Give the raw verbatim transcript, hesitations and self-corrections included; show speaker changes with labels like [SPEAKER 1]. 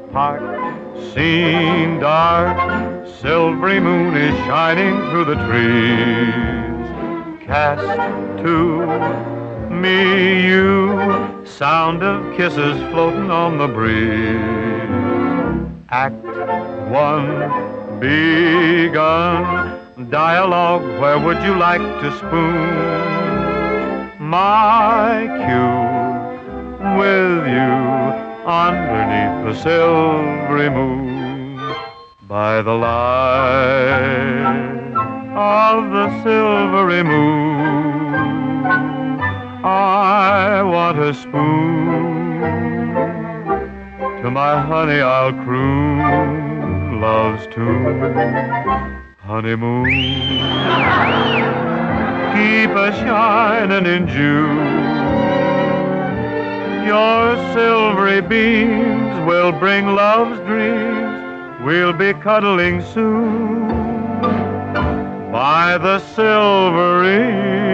[SPEAKER 1] Heart seen dark, silvery moon is shining through the trees. Cast to me you, sound of kisses floating on the breeze. Act one begun, dialogue, where would you like to spoon? My cue with you underneath the silvery moon. By the light of the silvery moon, I want a spoon. To my honey I'll croon love's tune. Honeymoon, keep a shining in June. Your silvery beams will bring love's dreams. We'll be cuddling soon by the silvery